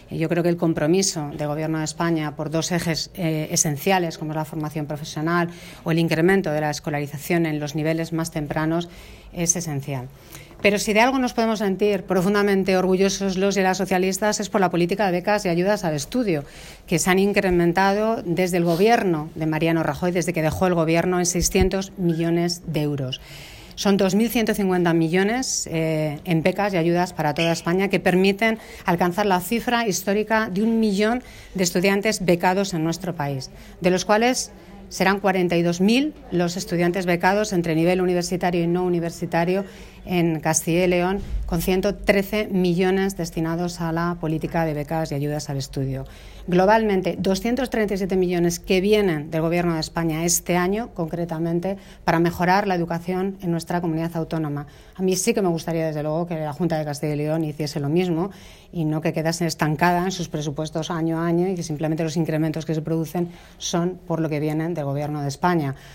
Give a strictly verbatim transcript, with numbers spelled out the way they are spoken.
Yo creo que el compromiso del Gobierno de España por dos ejes eh, esenciales, como es la formación profesional o el incremento de la escolarización en los niveles más tempranos, es esencial. Pero si de algo nos podemos sentir profundamente orgullosos los y las socialistas es por la política de becas y ayudas al estudio, que se han incrementado desde el Gobierno de Mariano Rajoy, desde que dejó el Gobierno, en seiscientos millones de euros. Son dos mil ciento cincuenta millones eh, en becas y ayudas para toda España que permiten alcanzar la cifra histórica de un millón de estudiantes becados en nuestro país, de los cuales serán cuarenta y dos mil los estudiantes becados entre nivel universitario y no universitario en Castilla y León, con ciento trece millones destinados a la política de becas y ayudas al estudio. Globalmente, doscientos treinta y siete millones que vienen del Gobierno de España este año, concretamente, para mejorar la educación en nuestra comunidad autónoma. A mí sí que me gustaría, desde luego, que la Junta de Castilla y León hiciese lo mismo y no que quedase estancada en sus presupuestos año a año y que simplemente los incrementos que se producen son por lo que vienen del Gobierno de España.